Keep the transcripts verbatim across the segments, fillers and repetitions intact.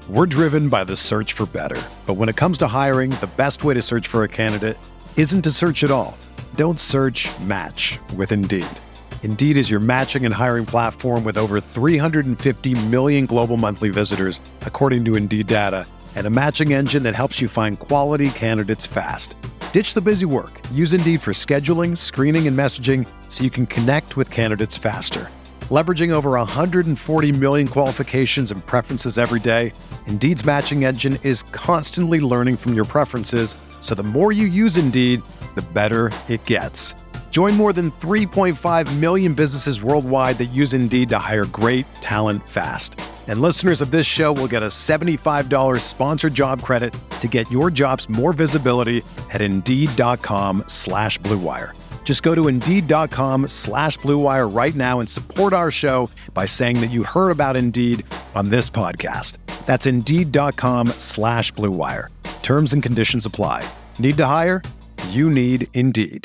We're driven by the search for better. But when it comes to hiring, the best way to search for a candidate isn't to search at all. Don't search, match with Indeed. Indeed is your matching and hiring platform with over three hundred fifty million global monthly visitors, according to Indeed data, and a matching engine that helps you find quality candidates fast. Ditch the busy work. Use Indeed for scheduling, screening, and messaging so you can connect with candidates faster. Leveraging over one hundred forty million qualifications and preferences every day, Indeed's matching engine is constantly learning from your preferences, so the more you use Indeed, the better it gets. Join more than three point five million businesses worldwide that use Indeed to hire great talent fast. And listeners of this show will get a seventy-five dollars sponsored job credit to get your jobs more visibility at Indeed.com slash Blue Wire. Just go to Indeed.com slash Blue Wire right now and support our show by saying that you heard about Indeed on this podcast. That's Indeed.com slash Blue Wire. Terms and conditions apply. Need to hire? You need Indeed.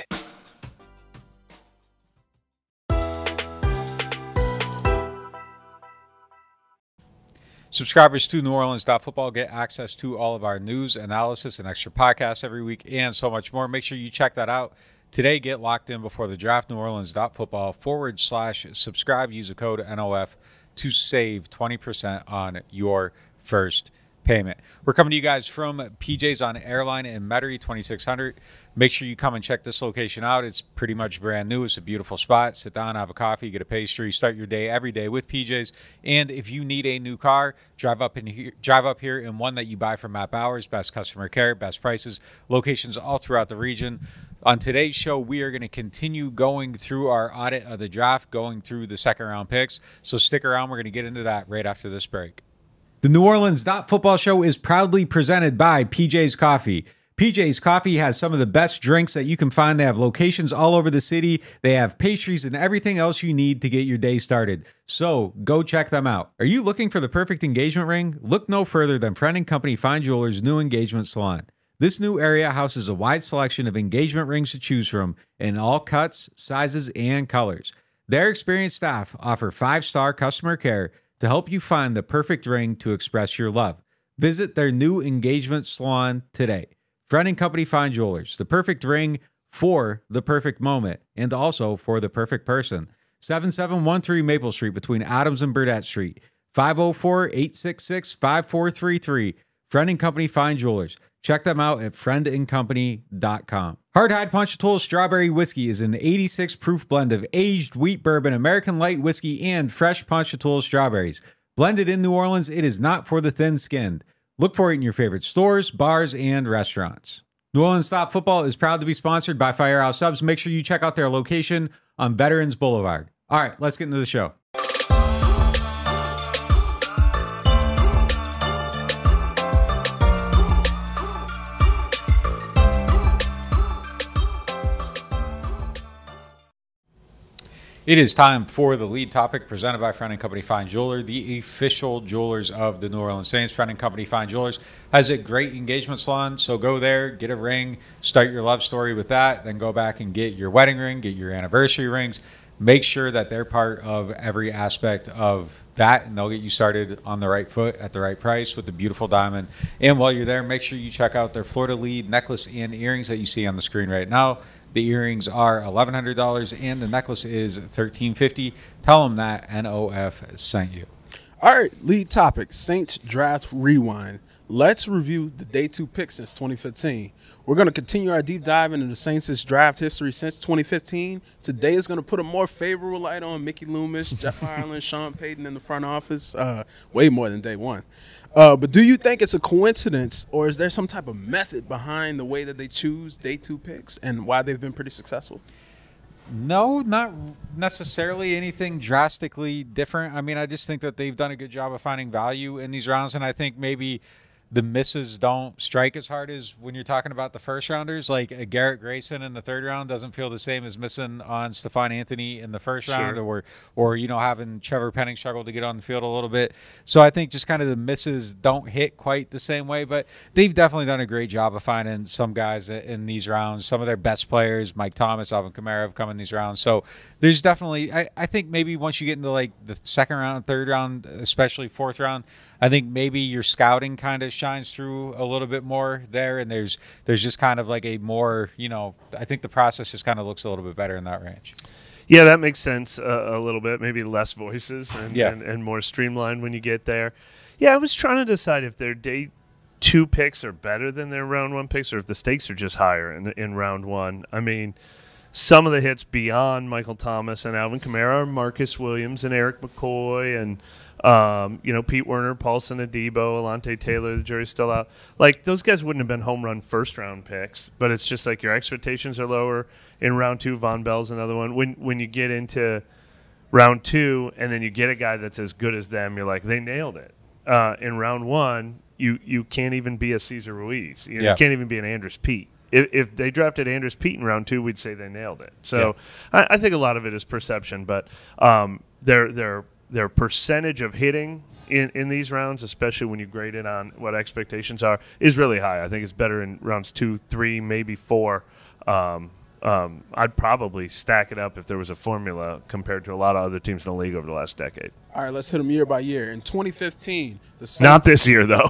Subscribers to New Orleans Football get access to all of our news, analysis, and extra podcasts every week, and so much more. Make sure you check that out. Today, get locked in before the draft. New Orleans Football forward slash subscribe. Use the code N O F to save twenty percent on your first payment. We're coming to you guys from P J's on Airline in Metairie, twenty-six hundred. Make sure you come and check this location out. It's pretty much brand new. It's a beautiful spot. Sit down, have a coffee, get a pastry, start your day every day with P J's. And if you need a new car, drive up in here, drive up here in one that you buy from Matt Bowers. Best customer care, best prices, locations all throughout the region. On today's show, we are going to continue going through our audit of the draft, going through the second round picks. So stick around. We're going to get into that right after this break. The New Orleans Football Show is proudly presented by P J's Coffee. P J's Coffee has some of the best drinks that you can find. They have locations all over the city. They have pastries and everything else you need to get your day started. So go check them out. Are you looking for the perfect engagement ring? Look no further than Friend and Company Fine Jewelers' new engagement salon. This new area houses a wide selection of engagement rings to choose from in all cuts, sizes, and colors. Their experienced staff offer five-star customer care to help you find the perfect ring to express your love. Visit their new engagement salon today. Friend and Company Fine Jewelers, the perfect ring for the perfect moment and also for the perfect person. seventy-seven thirteen Maple Street between Adams and Burdett Street. five oh four, eight six six, five four three three. Friend and Company Fine Jewelers. Check them out at friend and company dot com. Hardhide Ponchatoula Strawberry Whiskey is an eighty-six proof blend of aged wheat bourbon, American light whiskey, and fresh Ponchatoula strawberries. Blended in New Orleans, it is not for the thin-skinned. Look for it in your favorite stores, bars, and restaurants. New Orleans Stop Football is proud to be sponsored by Firehouse Subs. Make sure you check out their location on Veterans Boulevard. All right, let's get into the show. It is time for the lead topic presented by Friend and Company Fine Jeweler, the official jewelers of the New Orleans Saints. Friend and Company Fine Jewelers has a great engagement salon, so go there, get a ring, start your love story with that, then go back and get your wedding ring, get your anniversary rings. Make sure that they're part of every aspect of that, and they'll get you started on the right foot at the right price with the beautiful diamond. And while you're there, make sure you check out their Florida Lead necklace and earrings that you see on the screen right now. The earrings are eleven hundred dollars and the necklace is thirteen fifty. Tell them that N O F sent you. All right, lead topic, Saints Draft Rewind. Let's review the day two picks since twenty fifteen. We're going to continue our deep dive into the Saints' draft history since twenty fifteen. Today is going to put a more favorable light on Mickey Loomis, Jeff Ireland, Sean Payton in the front office, uh, way more than day one. Uh, but do you think it's a coincidence, or is there some type of method behind the way that they choose day two picks and why they've been pretty successful? No, not necessarily anything drastically different. I mean, I just think that they've done a good job of finding value in these rounds, and I think maybe the misses don't strike as hard as when you're talking about the first rounders. Like uh, Garrett Grayson in the third round doesn't feel the same as missing on Stephon Anthony in the first Sure. round, or or you know having Trevor Penning struggle to get on the field a little bit. So I think just kind of the misses don't hit quite the same way, but they've definitely done a great job of finding some guys in these rounds. Some of their best players, Mike Thomas, Alvin Kamara, have come in these rounds. So there's definitely, I, I think maybe once you get into like the second round, third round, especially fourth round, I think maybe your scouting kind of shines through a little bit more there, and there's there's just kind of like a more, you know, I think the process just kind of looks a little bit better in that range. Yeah, that makes sense uh, a little bit. Maybe less voices and, yeah. and, and more streamlined when you get there. Yeah, I was trying to decide if their day two picks are better than their round one picks, or if the stakes are just higher in the, in round one. I mean, some of the hits beyond Michael Thomas and Alvin Kamara are Marcus Williams and Eric McCoy and Um, you know, Pete Werner, Paulson Adebo, Alante Taylor, the jury's still out. Like, those guys wouldn't have been home run first round picks, but it's just like your expectations are lower in round two. Von Bell's another one. When when you get into round two and then you get a guy that's as good as them, you're like, they nailed it. Uh, in round one, you you can't even be a Cesar Ruiz. You, know, yeah. you can't even be an Andres Pete. If, if they drafted Andres Pete in round two, we'd say they nailed it. So yeah. I, I think a lot of it is perception, but um, they're they're Their percentage of hitting in, in these rounds, especially when you grade it on what expectations are, is really high. I think it's better in rounds two, three, maybe four. Um, um, I'd probably stack it up if there was a formula compared to a lot of other teams in the league over the last decade. All right, let's hit them year by year. In twenty fifteen, the Saints, not this year though.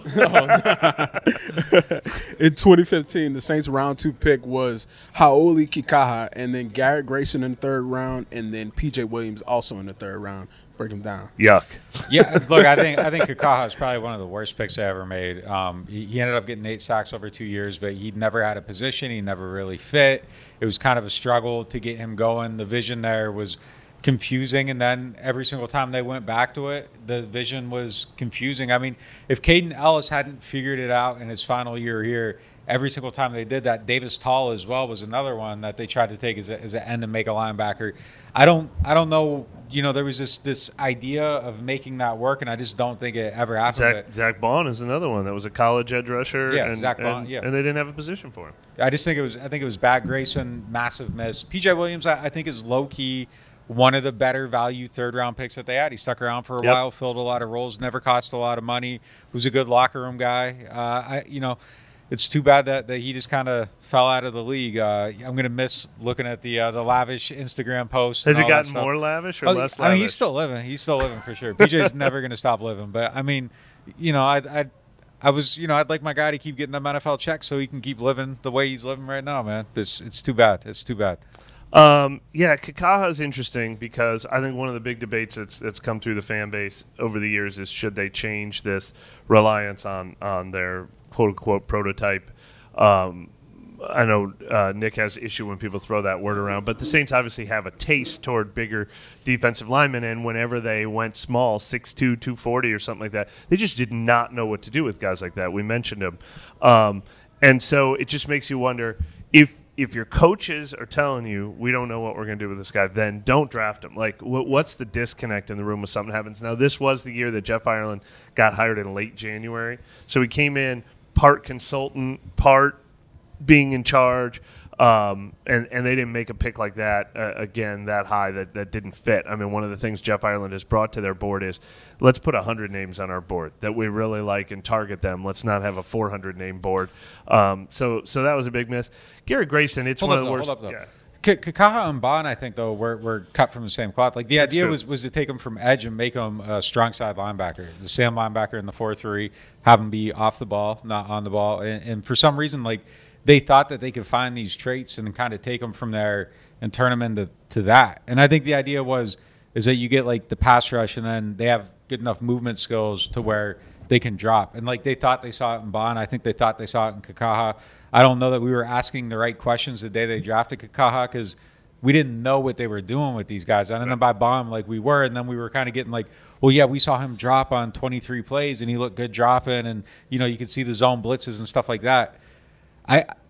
In twenty fifteen, the Saints' round two pick was Hau'oli Kikaha, and then Garrett Grayson in the third round, and then P J Williams also in the third round. Break them down. Yuck. Yeah, look, I think I think Kikaha is probably one of the worst picks I ever made. Um, he, he ended up getting eight sacks over two years, but he never had a position. He never really fit. It was kind of a struggle to get him going. The vision there was confusing, and then every single time they went back to it, the vision was confusing. I mean, if Caden Ellis hadn't figured it out in his final year here, every single time they did that, Davis Tall as well was another one that they tried to take as, a, as an end and make a linebacker. I don't, I don't know. You know, there was this this idea of making that work, and I just don't think it ever happened. Zach, Zach Bond is another one that was a college edge rusher. Yeah, and, Zach Bond. And, yeah, and they didn't have a position for him. I just think it was. I think it was bad. Grayson, massive miss. P J Williams, I, I think, is low key one of the better value third round picks that they had. He stuck around for a Yep. while, filled a lot of roles, never cost a lot of money. Was a good locker room guy. Uh, I, you know, it's too bad that, that he just kind of fell out of the league. Uh, I'm gonna miss looking at the uh, the lavish Instagram posts. Has and he all that gotten stuff. more lavish or Oh, less lavish? I mean, he's still living. He's still living for sure. P J's never gonna stop living. But I mean, you know, I I I was, you know, I'd like my guy to keep getting them N F L checks so he can keep living the way he's living right now, man. This it's too bad. It's too bad. Um, yeah, Kikaha is interesting because I think one of the big debates that's that's come through the fan base over the years is should they change this reliance on on their quote unquote prototype. Um, I know uh, Nick has issue when people throw that word around, but the Saints obviously have a taste toward bigger defensive linemen, and whenever they went small, six two, two forty or something like that, they just did not know what to do with guys like that. We mentioned them. Um, and so it just makes you wonder if if your coaches are telling you we don't know what we're going to do with this guy, then don't draft him. Like, wh- what's the disconnect in the room when something happens? Now, this was the year that Jeff Ireland got hired in late January, so he came in part consultant, part being in charge, um, and, and they didn't make a pick like that, uh, again, that high, that, that didn't fit. I mean, one of the things Jeff Ireland has brought to their board is let's put one hundred names on our board that we really like and target them. Let's not have a four hundred name board. Um, so so that was a big miss. Garrett Grayson, it's Hold one up, of the though, worst. hold up, though. Yeah. K- Kikaha and Bond, I think, though, were, were cut from the same cloth. Like, the That's idea true. was, was to take him from edge and make him a strong side linebacker, the Sam linebacker in the four three, have him be off the ball, not on the ball. And, and for some reason, like, they thought that they could find these traits and kind of take them from there and turn them into to that. And I think the idea was is that you get, like, the pass rush, and then they have good enough movement skills to where they can drop. And, like, they thought they saw it in Bond. I think they thought they saw it in Kikaha. I don't know that we were asking the right questions the day they drafted Kikaha because we didn't know what they were doing with these guys. And then by Bond, like, we were, and then we were kind of getting like, well, yeah, we saw him drop on twenty-three plays, and he looked good dropping, and, you know, you could see the zone blitzes and stuff like that. I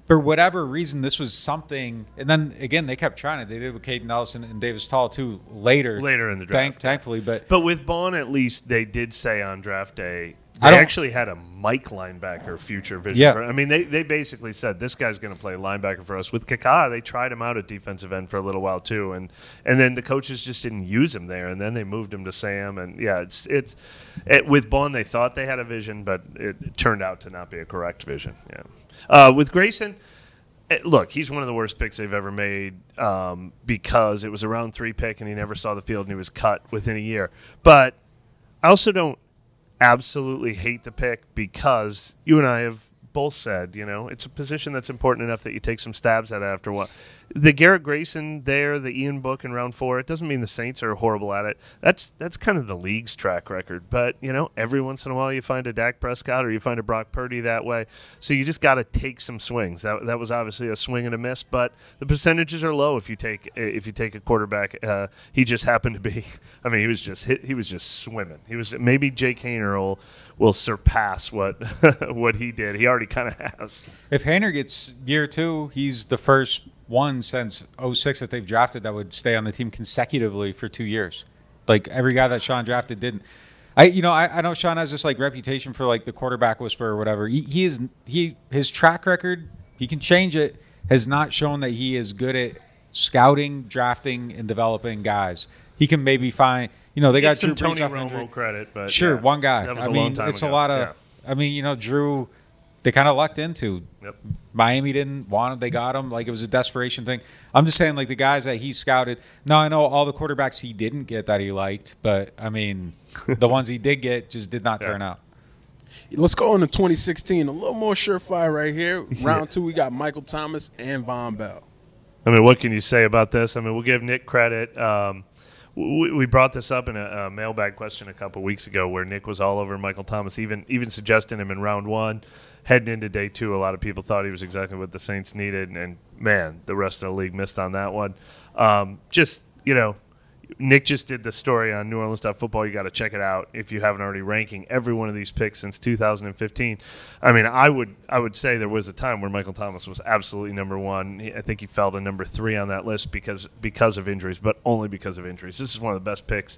for whatever reason, this was something. And then again, they kept trying it. They did with Caden Ellison and Davis Tall too later. Later in the draft, thank, thankfully. But but with Bond, at least they did say on draft day I they don't- actually had a Mike linebacker future vision. Yeah. for- I mean, they, they basically said this guy's going to play linebacker for us. With Kaká, they tried him out at defensive end for a little while too, and and then the coaches just didn't use him there, and then they moved him to Sam. And yeah, it's it's it, with Bond they thought they had a vision, but it, it turned out to not be a correct vision. Yeah, uh, with Grayson. eh, Look, he's one of the worst picks they've ever made um, because it was a round three pick and he never saw the field and he was cut within a year. But I also don't absolutely hate the pick because you and I have both said, you know, it's a position that's important enough that you take some stabs at it after a while. The Garrett Grayson there, the Ian Book in round four, it doesn't mean the Saints are horrible at it. That's that's kind of the league's track record. But, you know, every once in a while you find a Dak Prescott or you find a Brock Purdy that way. So you just got to take some swings. That that was obviously a swing and a miss, but the percentages are low if you take if you take a quarterback. Uh, he just happened to be, I mean, he was just hit, he was just swimming. He was maybe Jake Haener will will surpass what what he did. He already kind of has. if Haener gets year two, he's the first one since oh six that they've drafted that would stay on the team consecutively for two years. Like every guy that Sean drafted didn't. I you know I, I know Sean has this like reputation for like the quarterback whisperer or whatever. He, he is he his track record, he can change it, has not shown that he is good at scouting, drafting, and developing guys. He can maybe find you know they got Get some Drew Brees Tony off Romo injury. credit, but Sure, yeah, one guy. That was I a mean, long time it's ago. a lot of. Yeah. I mean, you know, Drew. They kind of lucked into. Yep. Miami didn't want him. They got him. Like it was a desperation thing. I'm just saying, like the guys that he scouted. Now I know all the quarterbacks he didn't get that he liked, but I mean, the ones he did get just did not Yeah. turn out. Let's go into twenty sixteen. A little more surefire right here. Round two, we got Michael Thomas and Von Bell. I mean, what can you say about this? I mean, we'll give Nick credit. Um, we, we brought this up in a, a mailbag question a couple weeks ago where Nick was all over Michael Thomas, even even suggesting him in round one. Heading into day two, a lot of people thought he was exactly what the Saints needed, and, and man, the rest of the league missed on that one. Um, just, you know, Nick just did the story on New Orleans Football. You got to check it out if you haven't already. Ranking every one of these picks since two thousand fifteen. I mean, I would I would say there was a time where Michael Thomas was absolutely number one. He- I think he fell to number three on that list because because of injuries, but only because of injuries. This is one of the best picks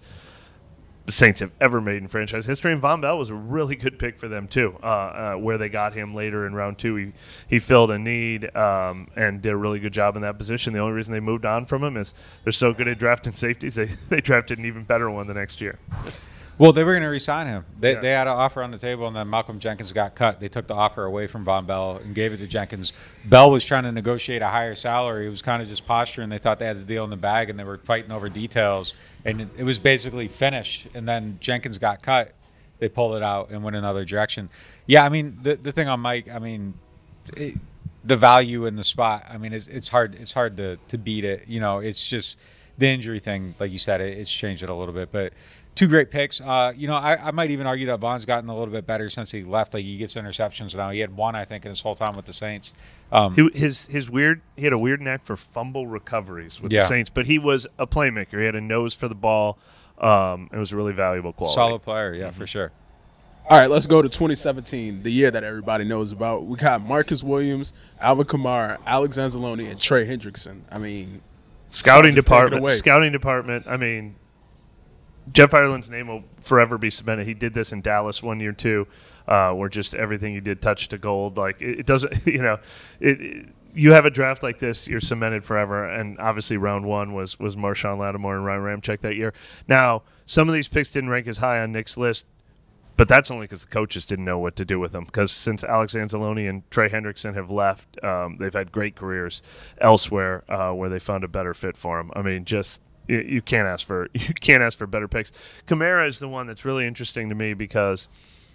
the Saints have ever made in franchise history, and Von Bell was a really good pick for them too. Uh, uh, where they got him later in round two, he he filled a need um, and did a really good job in that position. The only reason they moved on from him is they're so good at drafting safeties. They they drafted an even better one the next year. Well, they were going to re-sign him. They, Yeah. they had an offer on the table, and then Malcolm Jenkins got cut. They took the offer away from Von Bell and gave it to Jenkins. Bell was trying to negotiate a higher salary. It was kind of just posturing. They thought they had the deal in the bag, and they were fighting over details. And it, it was basically finished. And then Jenkins got cut. They pulled it out and went another direction. Yeah, I mean, the the thing on Mike, I mean, it, the value in the spot. I mean, it's it's hard it's hard to to beat it. You know, it's just the injury thing, like you said, it, it's changed it a little bit, but. Two great picks. Uh, you know, I, I might even argue that Von's gotten a little bit better since he left. Like he gets interceptions now. He had one, I think, in his whole time with the Saints. Um, He, his his weird he had a weird knack for fumble recoveries with Yeah. the Saints, but he was a playmaker. He had a nose for the ball. Um, it was a really valuable quality. solid player, yeah, for sure. All right, let's go to twenty seventeen, the year that everybody knows about. We got Marcus Williams, Alvin Kamara, Alex Anzalone, and Trey Hendrickson. I mean, Scouting Just take it department. away. Scouting department. I mean, Jeff Ireland's name will forever be cemented. He did this in Dallas one year too, uh, where just everything he did touched to gold. Like it, it doesn't, you know, it, it. You have a draft like this, you're cemented forever. And obviously, round one was was Marshawn Lattimore and Ryan Ramczyk that year. Now, some of these picks didn't rank as high on Nick's list, but that's only because the coaches didn't know what to do with them. Because since Alex Anzalone and Trey Hendrickson have left, um, they've had great careers elsewhere uh, where they found a better fit for them. I mean, just you, you can't ask for you can't ask for better picks. Kamara is the one that's really interesting to me because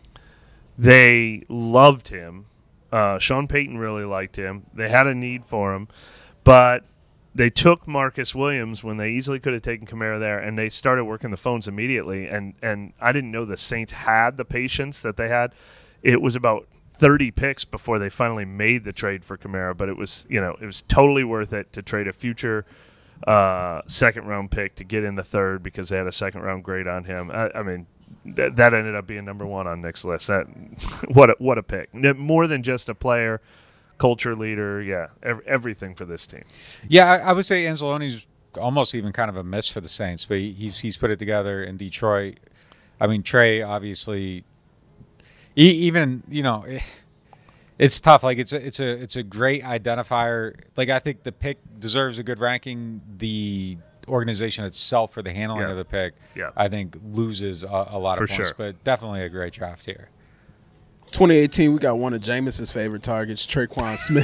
they loved him. Uh, Sean Payton really liked him. They had a need for him, but they took Marcus Williams when they easily could have taken Kamara there, and they started working the phones immediately. And, and I didn't know the Saints had the patience that they had. It was about thirty picks before they finally made the trade for Kamara, but it was, you know, it was totally worth it to trade a future uh, second round pick to get in the third because they had a second round grade on him. I, I mean, th- that ended up being number one on Nick's list. That what a, what a pick! More than just a player. culture leader. Yeah, ev- everything for this team. Yeah, I, I would say Anzalone's almost even kind of a miss for the Saints, but he, he's he's put it together in Detroit. I mean, Trey obviously, he, even you know, it, it's tough. Like it's a it's a it's a great identifier. Like I think the pick deserves a good ranking. The organization itself for the handling Yeah. of the pick, Yeah. I think loses a, a lot For of points. sure. But definitely a great draft here. twenty eighteen, we got one of Jameis's favorite targets, Traquan Smith.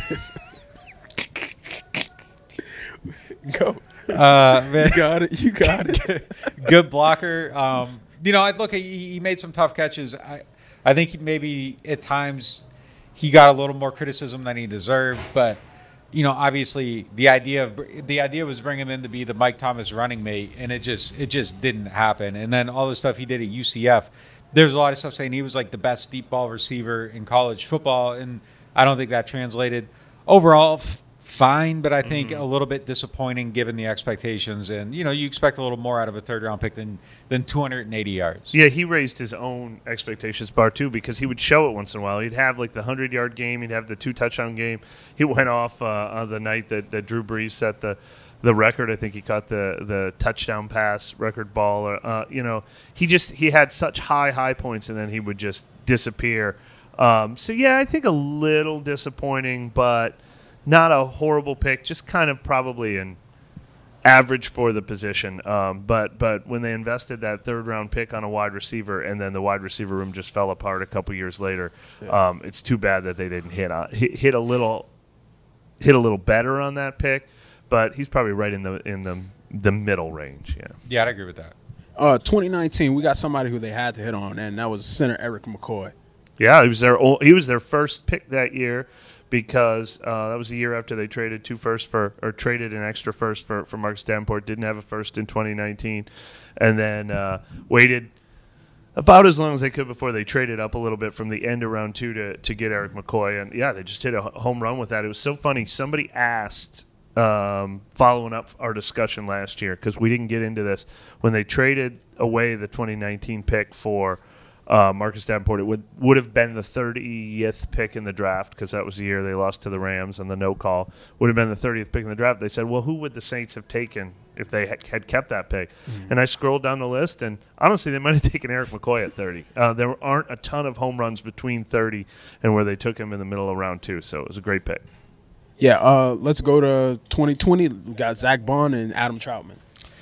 Go. Uh, man, You got it. You got it. good blocker. Um, you know, I look, he, he made some tough catches. I, I think he maybe at times he got a little more criticism than he deserved. But you know, obviously the idea of the idea was bring him in to be the Mike Thomas running mate, and it just it just didn't happen. And then all the stuff he did at U C F, there's a lot of stuff saying he was like the best deep ball receiver in college football, and I don't think that translated. Overall, f- fine, but I think Mm-hmm. a little bit disappointing given the expectations. And you know, you expect a little more out of a third round pick than than two hundred eighty yards. Yeah, he raised his own expectations bar too, because he would show it once in a while. He'd have like the hundred yard game, he'd have the two touchdown game. He went off uh, on the night that, that Drew Brees set the the record. I think he caught the the touchdown pass record ball. Or, uh, you know, he just he had such high high points, and then he would just disappear. Um, so yeah, I think a little disappointing, but not a horrible pick. Just kind of probably an average for the position. Um, but but when they invested that third round pick on a wide receiver, and then the wide receiver room just fell apart a couple years later, Yeah. um, it's too bad that they didn't hit on hit, hit a little hit a little better on that pick. But he's probably right in the in the the middle range. Yeah. Yeah, I'd agree with that. Uh, twenty nineteen, we got somebody who they had to hit on, and that was center Eric McCoy. Yeah, he was their ol- he was their first pick that year, because uh, that was the year after they traded two first for or traded an extra first for, for Marcus Davenport. Didn't have a first in twenty nineteen, and then uh, waited about as long as they could before they traded up a little bit from the end of round two to to get Eric McCoy. And yeah, they just hit a h- home run with that. It was so funny. Somebody asked, um, following up our discussion last year, because we didn't get into this, when they traded away the twenty nineteen pick for Uh, Marcus Davenport, it would would have been the thirtieth pick in the draft, because that was the year they lost to the Rams and the no call. Would have been the thirtieth pick in the draft. They said, well, who would the Saints have taken if they had, had kept that pick? Mm-hmm. And I scrolled down the list, and honestly, they might have taken Eric McCoy at thirty. Uh, there aren't a ton of home runs between thirty and where they took him in the middle of round two, so it was a great pick. Yeah, uh, let's go to twenty twenty. We got Zach Bond and Adam Troutman.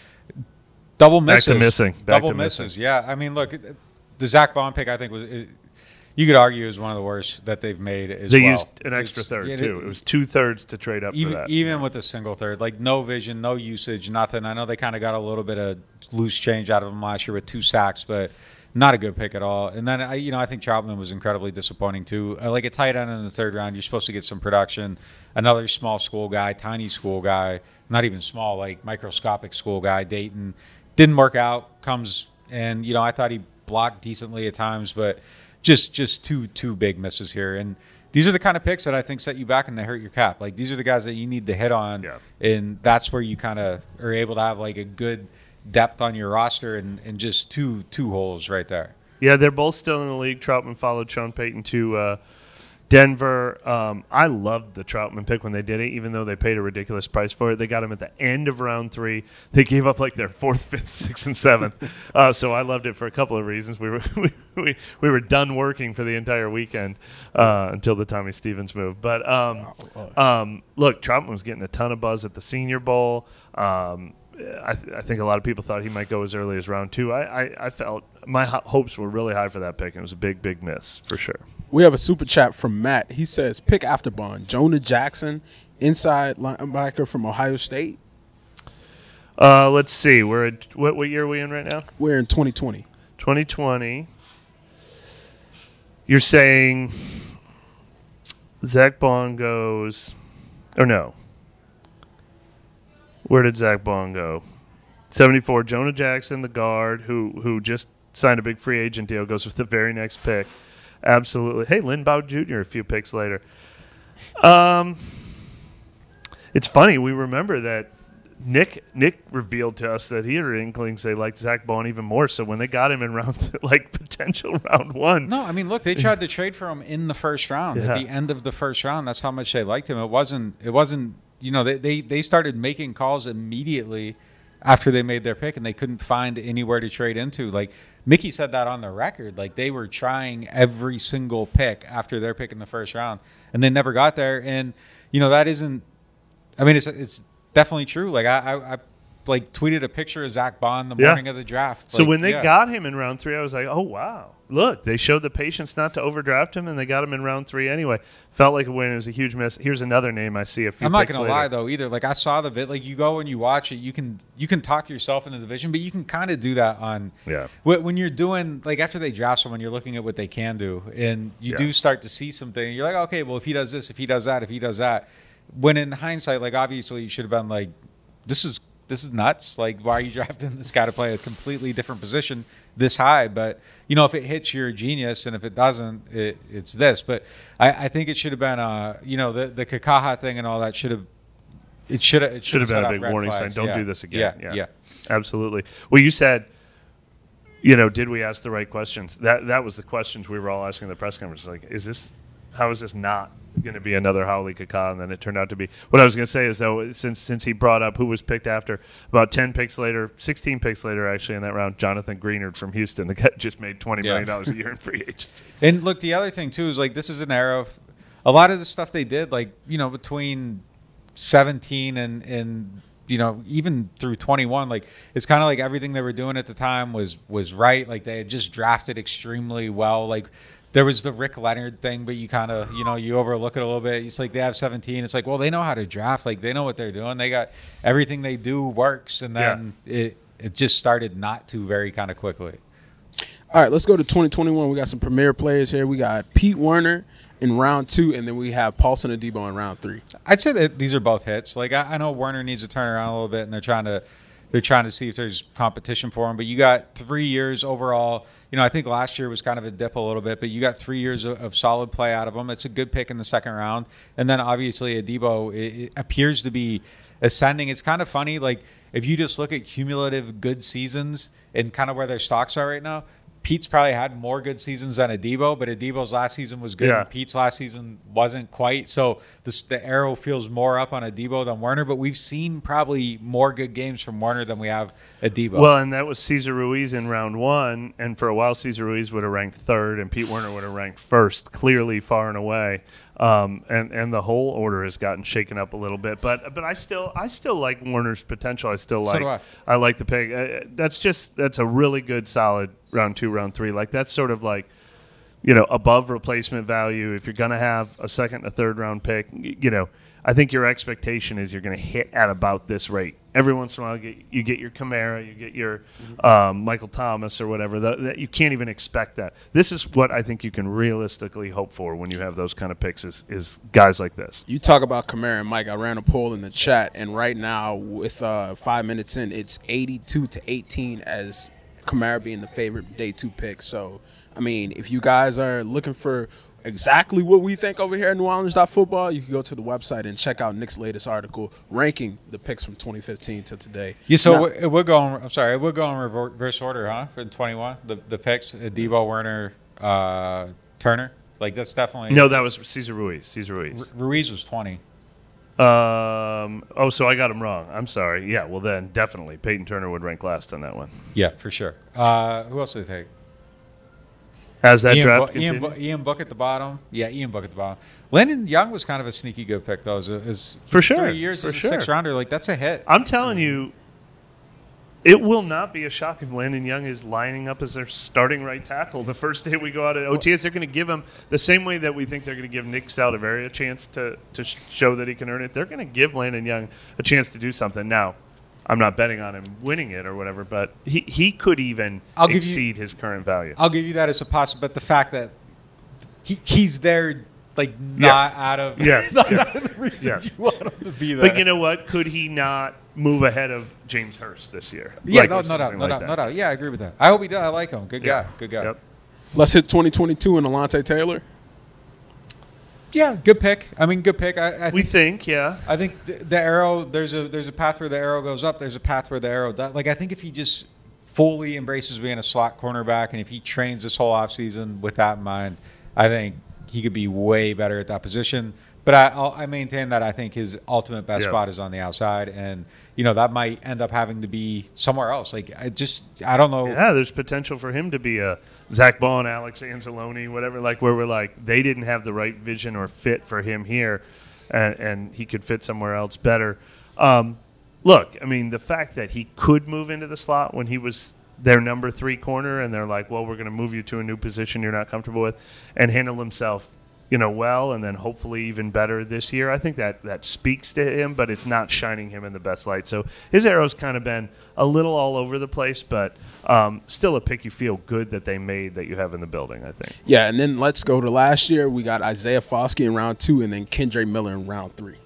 Double Back misses. to missing. Back Double to misses. missing. Yeah, I mean, look, the Zach Bond pick, I think, was it, you could argue is one of the worst that they've made as They well. used an extra It's- third, yeah, too. It was two thirds to trade up even for that. even with a single third, like no vision, no usage, nothing. I know they kind of got a little bit of loose change out of him last year with two sacks, but not a good pick at all. And then I, you know, I think Troutman was incredibly disappointing too. Uh, Like a tight end in the third round, you're supposed to get some production. Another small school guy, tiny school guy, not even small, like microscopic school guy. Dayton didn't work out. Comes and you know, I thought he blocked decently at times, but just just two two big misses here. And these are the kind of picks that I think set you back and they hurt your cap. Like these are the guys that you need to hit on, Yeah. and that's where you kind of are able to have like a good depth on your roster, and, and just two two holes right there. Yeah, they're both still in the league. Troutman followed Sean Payton to uh, Denver. Um, I loved the Troutman pick when they did it, even though they paid a ridiculous price for it. They got him at the end of round three. They gave up like their fourth, fifth, sixth, and seventh. Uh, so I loved it for a couple of reasons. We were we, we, we were done working for the entire weekend uh, until the Tommy Stevens move. But um, um, look, Troutman was getting a ton of buzz at the Senior Bowl. Um, I, th- I think a lot of people thought he might go as early as round two. I, I, I felt my ho- hopes were really high for that pick, and it was a big, big miss for sure. We have a super chat from Matt. He says, pick after Bond. Jonah Jackson, inside linebacker from Ohio State. Uh, let's see. We're at, what, what year are we in right now? We're in twenty twenty. twenty twenty. You're saying Zach Bond goes, or no? Where did Zach Bond go? seventy-four, Jonah Jackson, the guard, who who just signed a big free agent deal, goes with the very next pick. Absolutely. Hey, Lynn Bow Junior a few picks later. Um, it's funny. We remember that Nick Nick revealed to us that he had inklings they liked Zach Bowen even more. So when they got him in round like potential round one, no, I mean, look, they tried to trade for him in the first round. Yeah. At the end of the first round, that's how much they liked him. It wasn't. It wasn't. You know, they they, they started making calls immediately after they made their pick, and they couldn't find anywhere to trade into. Like Mickey said that on the record. Like they were trying every single pick after their pick in the first round, and they never got there. And you know that isn't. I mean, it's it's definitely true. Like I, I, I like tweeted a picture of Zach Bond the Yeah. morning of the draft. So Like, when they yeah. got him in round three, I was like, oh, wow. Look, they showed the patience not to overdraft him, and they got him in round three anyway. Felt like a win. It was a huge miss. Here's another name I see a few I'm not picks gonna later. lie though either. Like I saw the vid. Like you go and you watch it, you can you can talk yourself into the vision, but you can kind of do that on Yeah. wh- when you're doing like after they draft someone, you're looking at what they can do, and you Yeah. do start to see something. You're like, okay, well if he does this, if he does that, if he does that. When in hindsight, like obviously you should have been like, this is this is nuts. Like why are you drafting this guy to play a completely different position this high? But you know if it hits, you're a genius, and if it doesn't, it, it's this. But I, I think it should have been uh you know the the Kakaha thing and all that should have it should have it Should have set been a off big red warning sign. flags. Don't Yeah. do this again. Yeah, Yeah. yeah. Absolutely. Well, you said, you know, did we ask the right questions? That that was the questions we were all asking in the press conference. Like, is this, how is this not going to be another Howley Kaka? And then it turned out to be. What I was going to say is, though, since since he brought up who was picked after, about ten picks later, sixteen picks later, actually, in that round, Jonathan Greenard from Houston, the guy just made twenty million dollars a year in free agent. And look, the other thing too is like this is an era of a lot of the stuff they did, like you know between seventeen and and you know even through twenty-one, like it's kind of like everything they were doing at the time was was right. Like they had just drafted extremely well. Like there was the Rick Leonard thing, but you kind of you know you overlook it a little bit. It's like they have seventeen. It's like well they know how to draft. Like they know what they're doing. They got everything they do works, and then it it just started not to very kind of quickly. All right, let's go to twenty twenty-one. We got some premier players here. We got Pete Werner in round two, and then we have Paulson Adebo in round three. I'd say that these are both hits. Like I, I know Werner needs to turn around a little bit, and they're trying to they're trying to see if there's competition for him. But you got three years overall. You know, I think last year was kind of a dip a little bit, but you got three years of, of solid play out of him. It's a good pick in the second round, and then obviously Adebo it, it appears to be ascending. It's kind of funny, like if you just look at cumulative good seasons and kind of where their stocks are right now. Pete's probably had more good seasons than Adebo, but Adebo's last season was good. Yeah. And Pete's last season wasn't quite. So this, the arrow feels more up on Adebo than Werner, but we've seen probably more good games from Werner than we have Adebo. Well, and that was Cesar Ruiz in round one, and for a while Cesar Ruiz would have ranked third, and Pete Werner would have ranked first, clearly far and away. Um, and and the whole order has gotten shaken up a little bit, but but I still I still like Werner's potential. I still So like do I. I like the pick. Uh, that's just that's a really good solid round two, round three. Like that's sort of like, you know, above replacement value. If you're gonna have a second, a third round pick, y- you know, I think your expectation is you're gonna hit at about this rate. Every once in a while, you get, you get your Kamara, you get your um, Michael Thomas or whatever. That, that you can't even expect that. This is what I think you can realistically hope for when you have those kind of picks. Is, is guys like this. You talk about Kamara and Mike. I ran a poll in the chat, and right now, with uh, five minutes in, it's eighty-two to eighteen as Kamara being the favorite day two pick. So, I mean, if you guys are looking for exactly what we think over here at New Orleans Football, you can go to the website and check out Nick's latest article ranking the picks from twenty fifteen to today. yeah, so Now- it, it would go. In, I'm sorry, it would go in rever- reverse order, huh? For twenty-one, the the picks: Adebo, Werner, uh, Turner. Like that's definitely No, that was Cesar Ruiz. Cesar Ruiz. Ruiz was twenty. Um. Oh, so I got him wrong. I'm sorry. Yeah. Well, then definitely Peyton Turner would rank last on that one. Yeah, for sure. Uh, who else did they take? As that Ian, draft Bu- Ian, Bu- continued? Ian Book at the bottom. Yeah, Ian Book at the bottom. Landon Young was kind of a sneaky good pick, though. Is, is For he's sure, Three years for as a sure. six rounder, like that's a hit. I'm telling you, it will not be a shock if Landon Young is lining up as their starting right tackle the first day we go out at O T S. They're going to give him the same way that we think they're going to give Nick Saldivari a chance to, to sh- show that he can earn it. They're going to give Landon Young a chance to do something. Now, I'm not betting on him winning it or whatever, but he, he could even I'll give you- exceed his current value. I'll give you that as a possible, but the fact that he he's there, like not Yes. out of Yes, not yes, out of the reason yes. you want him to be there. But you know what? Could he not move ahead of James Hurst this year? yeah, Like, no, or no doubt, something no like doubt, that? no doubt. Yeah, I agree with that. I hope he does. I like him. Good Yeah. guy. Good guy. Yep. Let's hit twenty twenty-two and Alontae Taylor. Yeah, good pick. I mean, good pick. I, I We think, think, yeah. I think the, the arrow. There's a there's a path where the arrow goes up. There's a path where the arrow does. Like I think if he just fully embraces being a slot cornerback, and if he trains this whole offseason with that in mind, I think he could be way better at that position. But I, I'll, I maintain that I think his ultimate best Yeah. spot is on the outside, and you know that might end up having to be somewhere else. Like I just I don't know. Yeah, there's potential for him to be a Zach Ball, Alex Anzalone, whatever, like where we're like, they didn't have the right vision or fit for him here, and, and he could fit somewhere else better. Um, look, I mean, the fact that he could move into the slot when he was their number three corner, and they're like, well, we're going to move you to a new position you're not comfortable with, and handle himself, you know, well, and then hopefully even better this year. I think that that speaks to him, but it's not shining him in the best light. So his arrow's kind of been a little all over the place, but um, still a pick you feel good that they made that you have in the building, I think. Yeah, and then let's go to last year. We got Isaiah Foskey in round two and then Kendre Miller in round three.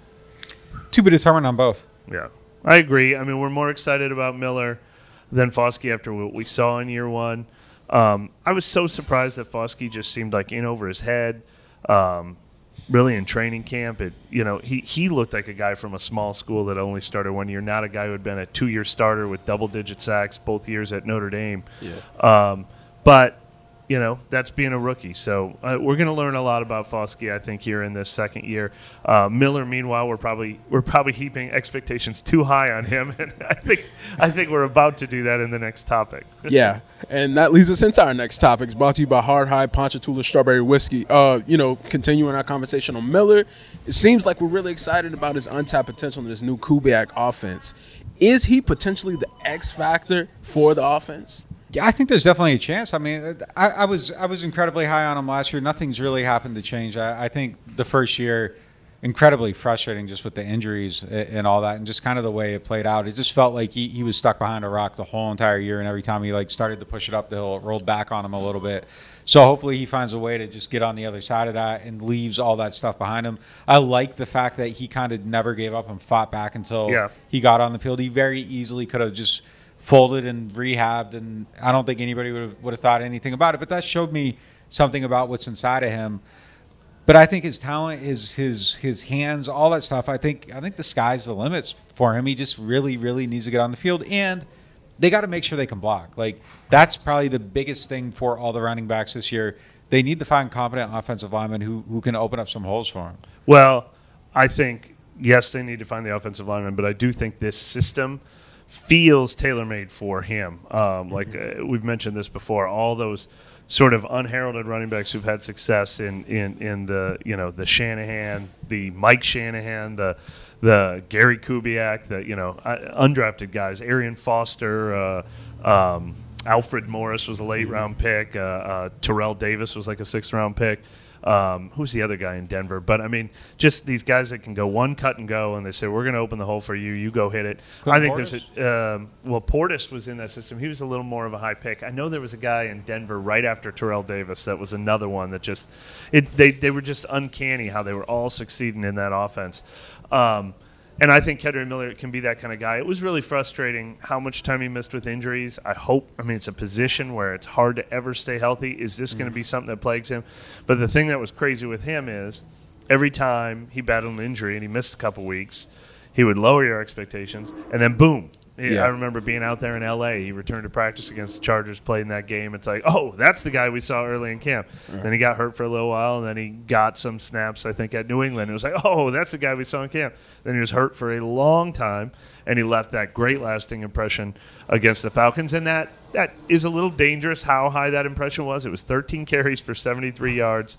To be determined on both. Yeah, I agree. I mean, we're more excited about Miller than Foskey after what we saw in year one. Um, I was so surprised that Foskey just seemed like in over his head. Um, really in training camp, it you know he he looked like a guy from a small school that only started one year, not a guy who had been a two-year starter with double-digit sacks both years at Notre Dame. Yeah. Um, but you know that's being a rookie, so uh, we're going to learn a lot about Foskey, I think, here in this second year. Uh, Miller, meanwhile, we're probably we're probably heaping expectations too high on him, and I think I think we're about to do that in the next topic. Yeah, and that leads us into our next topic. It's brought to you by Hard High Ponchatoula Strawberry Whiskey. Uh, you know, continuing our conversation on Miller, it seems like we're really excited about his untapped potential in this new Kubiak offense. Is he potentially the X factor for the offense? Yeah, I think there's definitely a chance. I mean, I, I was I was incredibly high on him last year. Nothing's really happened to change. I, I think the first year, incredibly frustrating just with the injuries and all that, and just kind of the way it played out. It just felt like he, he was stuck behind a rock the whole entire year, and every time he like started to push it up the hill, it rolled back on him a little bit. So hopefully he finds a way to just get on the other side of that and leaves all that stuff behind him. I like the fact that he kind of never gave up and fought back until Yeah. he got on the field. He very easily could have just folded and rehabbed, and I don't think anybody would have, would have thought anything about it. But that showed me something about what's inside of him. But I think his talent, his his his hands, all that stuff. I think I think the sky's the limits for him. He just really, really needs to get on the field, and they got to make sure they can block. Like that's probably the biggest thing for all the running backs this year. They need to find competent offensive linemen who who can open up some holes for him. Well, I think, yes, they need to find the offensive lineman, but I do think this system feels tailor-made for him. Um, like uh, we've mentioned this before, all those sort of unheralded running backs who've had success in, in, in the, you know, the Shanahan, the Mike Shanahan, the the Gary Kubiak, the, you know, uh, undrafted guys, Arian Foster, uh, um, Alfred Morris was a late-round pick, uh, uh, Terrell Davis was like a sixth-round pick. Um, who's the other guy in Denver? But, I mean, just these guys that can go one cut and go, and they say, we're going to open the hole for you. You go hit it. Clint I think Portis? there's a um, – well, Portis was in that system. He was a little more of a high pick. I know there was a guy in Denver right after Terrell Davis that was another one that just it, – they, they were just uncanny how they were all succeeding in that offense. Um, and I think Kendre Miller can be that kind of guy. It was really frustrating how much time he missed with injuries. I hope – I mean, it's a position where it's hard to ever stay healthy. Is this going to be something that plagues him? But the thing that was crazy with him is every time he battled an injury and he missed a couple weeks, he would lower your expectations, and then boom. Yeah. I remember being out there in L A. He returned to practice against the Chargers, played in that game. It's like, oh, that's the guy we saw early in camp. Right. Then he got hurt for a little while, and then he got some snaps, I think, at New England. It was like, oh, that's the guy we saw in camp. Then he was hurt for a long time, and he left that great lasting impression against the Falcons. And that, that is a little dangerous how high that impression was. It was thirteen carries for seventy-three yards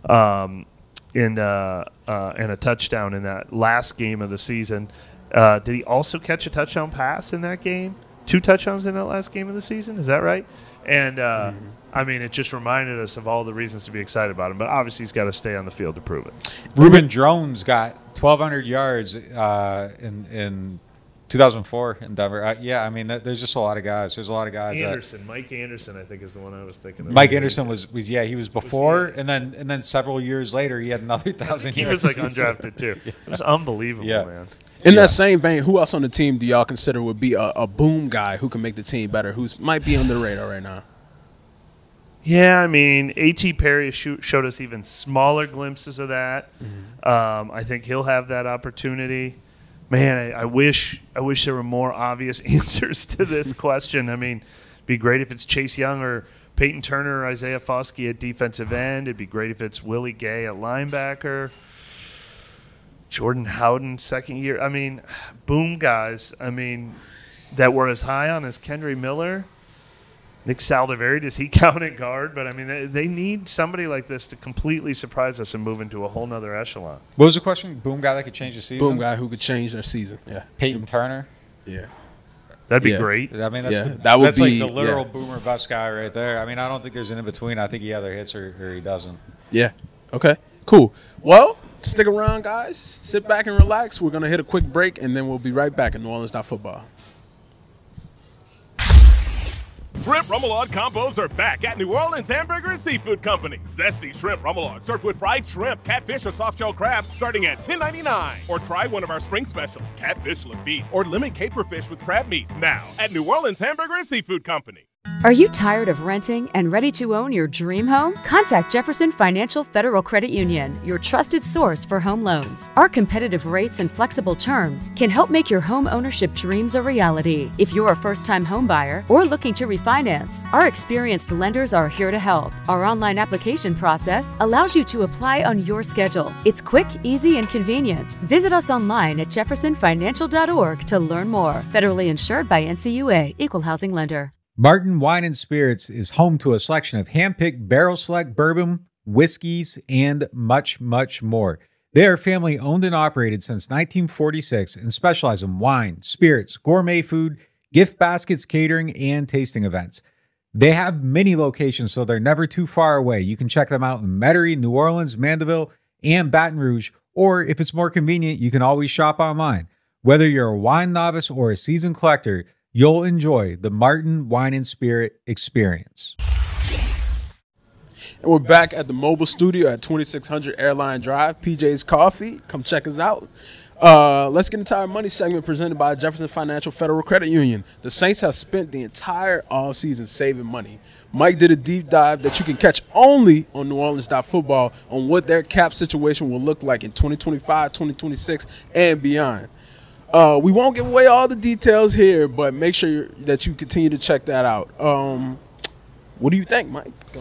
um, and, uh, uh, and a touchdown in that last game of the season. Uh, did he also catch a touchdown pass in that game? Two touchdowns in that last game of the season? Is that right? And, uh, mm-hmm. I mean, it just reminded us of all the reasons to be excited about him. But obviously he's got to stay on the field to prove it. Reuben Jones got twelve hundred yards uh, in in two thousand four in Denver. Uh, yeah, I mean, th- there's just a lot of guys. There's a lot of guys. Anderson, that, Mike Anderson, I think, is the one I was thinking of. Mike Anderson was, was yeah, he was before, was he, and then and then several years later, he had another thousand he yards. He was like undrafted, too. Yeah. It was unbelievable, yeah. man. In yeah. that same vein, who else on the team do y'all consider would be a, a boom guy who can make the team better, who's might be on the radar right now? Yeah, I mean, A T. Perry shoot, showed us even smaller glimpses of that. Mm-hmm. Um, I think he'll have that opportunity. Man, I, I wish I wish there were more obvious answers to this question. I mean, it'd be great if it's Chase Young or Peyton Turner or Isaiah Foskey at defensive end. It'd be great if it's Willie Gay at linebacker. Jordan Howden, second year. I mean, boom guys. I mean, that were as high on as Kendre Miller. Nick Saldiveri, does he count at guard? But, I mean, they, they need somebody like this to completely surprise us and move into a whole nother echelon. What was the question? Boom guy that could change the season? Boom guy who could change their season. Yeah. Peyton Turner? Yeah. That'd be yeah. great. I mean, that's, yeah, the, that would that's be, like the literal yeah. boomer bust guy right there. I mean, I don't think there's an in-between. I think he either hits or, or he doesn't. Yeah. Okay. Cool. Well, stick around, guys. Sit back and relax. We're going to hit a quick break, and then we'll be right back at New Orleans Football. Shrimp Remoulade combos are back at New Orleans Hamburger and Seafood Company. Zesty shrimp remoulade served with fried shrimp, catfish, or soft-shell crab starting at ten ninety-nine. Or try one of our spring specials, catfish lafitte or lemon caper fish with crab meat. Now at New Orleans Hamburger and Seafood Company. Are you tired of renting and ready to own your dream home? Contact Jefferson Financial Federal Credit Union, your trusted source for home loans. Our competitive rates and flexible terms can help make your home ownership dreams a reality. If you're a first-time home buyer or looking to refinance, our experienced lenders are here to help. Our online application process allows you to apply on your schedule. It's quick, easy, and convenient. Visit us online at jefferson financial dot org to learn more. Federally insured by N C U A, Equal Housing Lender. Martin Wine and Spirits is home to a selection of hand-picked barrel select bourbon, whiskeys, and much, much more. They are family owned and operated since nineteen forty-six and specialize in wine, spirits, gourmet food, gift baskets, catering, and tasting events. They have many locations, so they're never too far away. You can check them out in Metairie, New Orleans, Mandeville, and Baton Rouge, or if it's more convenient, you can always shop online. Whether you're a wine novice or a seasoned collector, you'll enjoy the Martin Wine and Spirit experience. And we're back at the mobile studio at twenty-six hundred Airline Drive, P J's Coffee. Come check us out. Uh, let's get into our money segment presented by Jefferson Financial Federal Credit Union. The Saints have spent the entire offseason saving money. Mike did a deep dive that you can catch only on New Orleans Football on what their cap situation will look like in twenty twenty-five, twenty twenty-six, and beyond. Uh, we won't give away all the details here, but make sure that you continue to check that out. Um, what do you think, Mike? Go.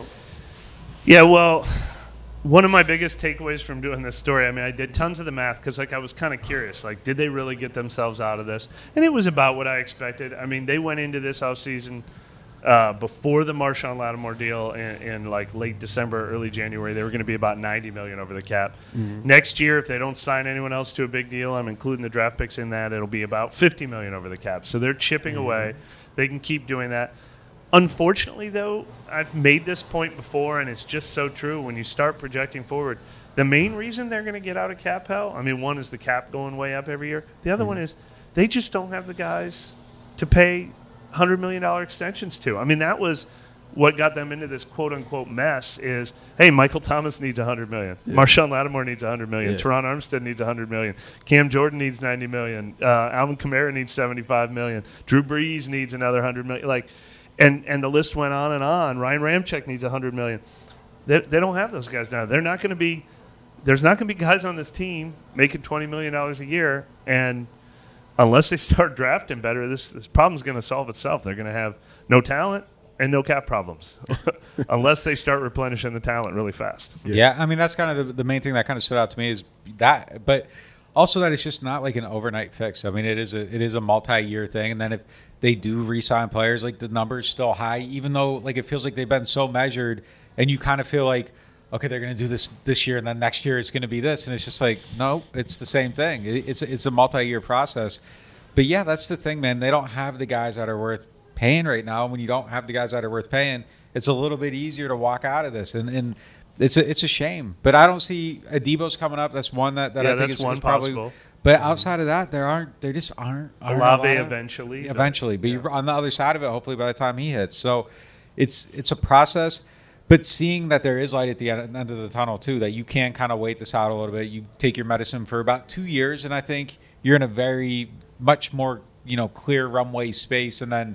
Yeah, well, one of my biggest takeaways from doing this story, I mean, I did tons of the math because, like, I was kind of curious. Like, did they really get themselves out of this? And it was about what I expected. I mean, they went into this offseason uh, before the Marshawn Lattimore deal in, in, like, late December, early January. They were going to be about ninety million dollars over the cap. Mm-hmm. Next year, if they don't sign anyone else to a big deal, I'm including the draft picks in that, it'll be about fifty million dollars over the cap. So they're chipping mm-hmm. away. They can keep doing that. Unfortunately, though, I've made this point before, and it's just so true. When you start projecting forward, the main reason they're going to get out of cap hell, I mean, one is the cap going way up every year. The other mm-hmm. one is they just don't have the guys to pay one hundred million dollars extensions to. I mean, that was what got them into this quote-unquote mess is, hey, Michael Thomas needs one hundred million dollars. Yeah. Marshawn Lattimore needs one hundred million dollars. Yeah. Teron Armstead needs one hundred million dollars. Cam Jordan needs ninety million dollars. Uh, Alvin Kamara needs seventy-five million dollars. Drew Brees needs another one hundred million dollars. Like, And and the list went on and on. Ryan Ramczyk needs one hundred million dollars. They, they don't have those guys now. They're not going to be – there's not going to be guys on this team making twenty million dollars a year. And unless they start drafting better, this, this problem's going to solve itself. They're going to have no talent and no cap problems unless they start replenishing the talent really fast. Yeah, yeah I mean, that's kind of the, the main thing that kind of stood out to me is that. But also that it's just not like an overnight fix. I mean, it is a it is a multi-year thing. And then if they do re-sign players, like the number's still high, even though like it feels like they've been so measured and you kind of feel like, okay, they're going to do this this year and then next year it's going to be this. And it's just like, no, it's the same thing. It, it's, it's a multi-year process. But yeah, that's the thing, man. They don't have the guys that are worth paying right now. When you don't have the guys that are worth paying, it's a little bit easier to walk out of this. And, and it's a, it's a shame. But I don't see Adebo's coming up. That's one that, that yeah, I think that's is, one is probably possible. But outside of that, there aren't. There just aren't. aren't Olave of, eventually. Eventually, but yeah. you're on the other side of it. Hopefully, by the time he hits, so it's it's a process. But seeing that there is light at the end, end of the tunnel too, that you can kind of wait this out a little bit. You take your medicine for about two years, and I think you're in a very much more you know clear runway space, and then you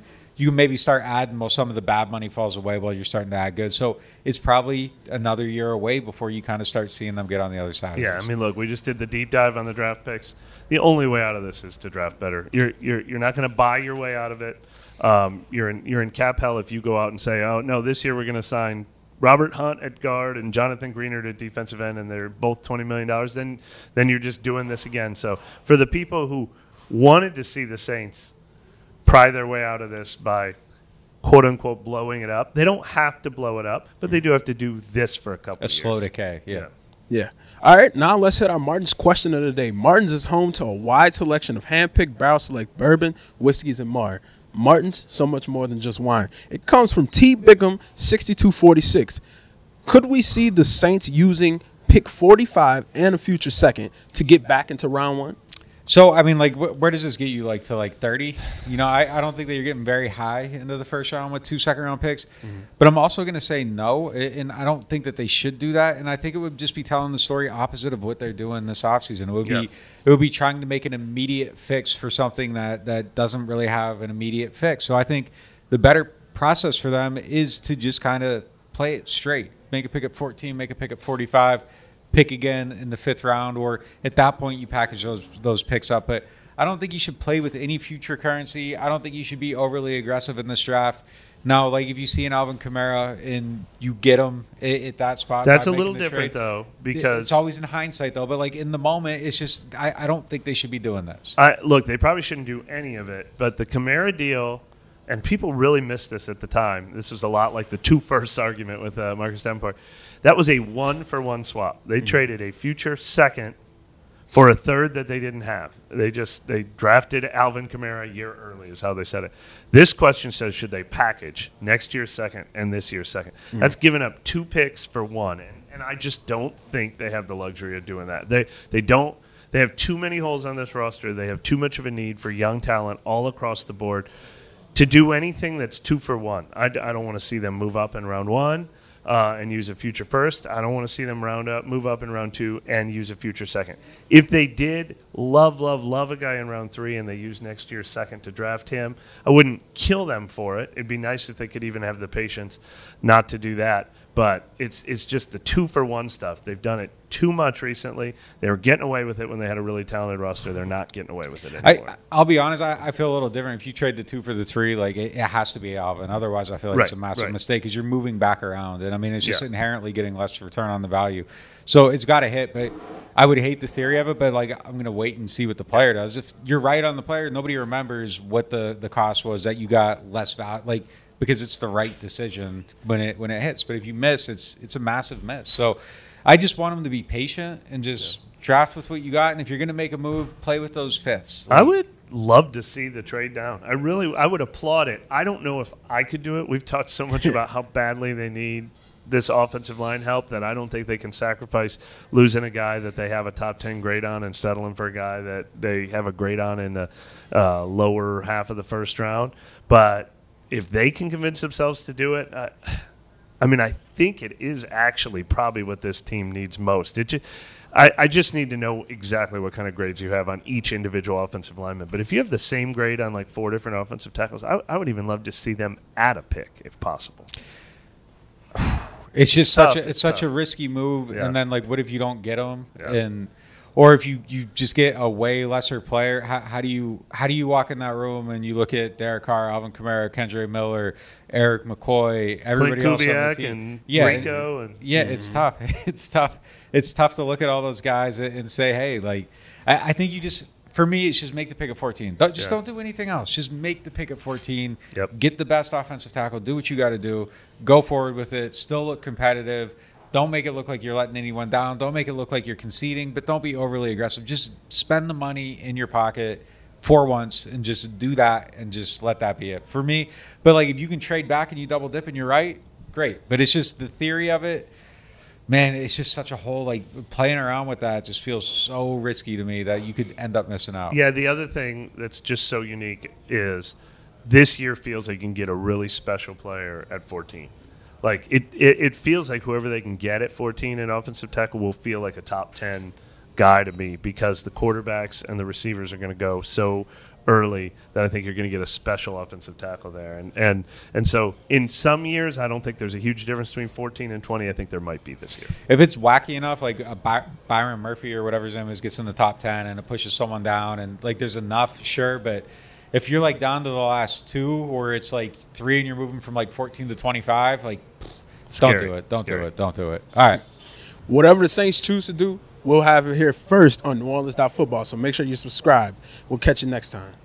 you can maybe start adding, well, some of the bad money falls away while you're starting to add good. So it's probably another year away before you kind of start seeing them get on the other side. Yeah, of this. I mean, look, we just did the deep dive on the draft picks. The only way out of this is to draft better. You're you're you're not going to buy your way out of it. Um, you're in you're in cap hell if you go out and say, oh no, this year we're going to sign Robert Hunt at guard and Jonathan Greenard at defensive end, and they're both twenty million dollars. Then then you're just doing this again. So for the people who wanted to see the Saints pry their way out of this by quote unquote blowing it up, they don't have to blow it up, but they do have to do this for a couple a of years. slow decay. Yeah. yeah. Yeah. All right, now let's hit our Martin's question of the day. Martin's is home to a wide selection of hand-picked barrel select bourbon, whiskeys, and more. Martin's, so much more than just wine. It comes from T. Bickham, sixty-two forty-six. Could we see the Saints using pick forty-five and a future second to get back into round one? So, I mean, like, wh- where does this get you, like, to, like, thirty? You know, I, I don't think that you're getting very high into the first round with two second-round picks. Mm-hmm. But I'm also going to say no, and I don't think that they should do that. And I think it would just be telling the story opposite of what they're doing this offseason. It would yeah. be it would be trying to make an immediate fix for something that, that doesn't really have an immediate fix. So I think the better process for them is to just kind of play it straight. Make a pick at fourteen, make a pick at forty-five. Pick again in the fifth round, or at that point you package those those picks up. But I don't think you should play with any future currency. I don't think you should be overly aggressive in this draft. Now, like if you see an Alvin Kamara and you get him at, at that spot, that's a little different trade, though, because it's always in hindsight though. But like in the moment, it's just I, I don't think they should be doing this. I, look, they probably shouldn't do any of it. But the Kamara deal, and people really missed this at the time. This was a lot like the two firsts argument with uh, Marcus Davenport. That was a one-for-one swap. They mm-hmm. traded a future second for a third that they didn't have. They just they drafted Alvin Kamara a year early is how they said it. This question says, should they package next year's second and this year's second? Mm-hmm. That's giving up two picks for one, and, and I just don't think they have the luxury of doing that. They they don't. They have too many holes on this roster. They have too much of a need for young talent all across the board to do anything that's two for one. I, I don't want to see them move up in round one. Uh, and use a future first. I don't want to see them round up, move up in round two, and use a future second. If they did love, love, love a guy in round three and they use next year's second to draft him, I wouldn't kill them for it. It'd be nice if they could even have the patience not to do that. But it's it's just the two-for-one stuff. They've done it too much recently. They were getting away with it when they had a really talented roster. They're not getting away with it anymore. I, I'll be honest, I, I feel a little different. If you trade the two for the three, like it, it has to be Alvin. Otherwise, I feel like right, it's a massive right. mistake because you're moving back around. And, I mean, it's just yeah. inherently getting less return on the value. So it's got to hit. But I would hate the theory of it, but, like, I'm going to wait and see what the player does. If you're right on the player, nobody remembers what the, the cost was that you got less value. Like, because it's the right decision when it when it hits. But if you miss, it's it's a massive miss. So I just want them to be patient and just yeah. draft with what you got. And if you're going to make a move, play with those fifths. Like, I would love to see the trade down. I really I would applaud it. I don't know if I could do it. We've talked so much about how badly they need this offensive line help that I don't think they can sacrifice losing a guy that they have a top ten grade on and settling for a guy that they have a grade on in the uh, lower half of the first round. But if they can convince themselves to do it, uh, I mean, I think it is actually probably what this team needs most. It just, I, I just need to know exactly what kind of grades you have on each individual offensive lineman. But if you have the same grade on like four different offensive tackles, I, I would even love to see them add a pick if possible. It's just tough. such a it's, it's such tough. a risky move, Yeah. and then like, what if you don't get them? Yeah. And or if you, you just get a way lesser player, how, how do you how do you walk in that room and you look at Derek Carr, Alvin Kamara, Kendre Miller, Eric McCoy, everybody Clint else on the Kubiak team? and yeah, Rico and yeah, it's tough. It's tough. It's tough to look at all those guys and say, hey, like, I, I think you just. For me, it's just make the pick at fourteen. Don't, just Yeah. don't do anything else. Just make the pick at fourteen. Yep. Get the best offensive tackle. Do what you got to do. Go forward with it. Still look competitive. Don't make it look like you're letting anyone down. Don't make it look like you're conceding, but don't be overly aggressive. Just spend the money in your pocket for once and just do that and just let that be it. For me, but like if you can trade back and you double dip and you're right, great. But it's just the theory of it. Man, it's just such a whole, like, playing around with that just feels so risky to me that you could end up missing out. Yeah, the other thing that's just so unique is this year feels like you can get a really special player at fourteen. Like, it, it, it feels like whoever they can get at fourteen in offensive tackle will feel like a top ten guy to me because the quarterbacks and the receivers are going to go so early that I think you're going to get a special offensive tackle there. And, and and so in some years, I don't think there's a huge difference between fourteen and twenty. I think there might be this year. If it's wacky enough, like a By- Byron Murphy or whatever his name is gets in the top ten and it pushes someone down and like there's enough, sure. But if you're like down to the last two or it's like three and you're moving from like fourteen to twenty-five, like Scary. don't do it. Don't Scary. do it. Don't do it. All right. Whatever the Saints choose to do, we'll have it here first on New Orleans Football. So make sure you subscribe. We'll catch you next time.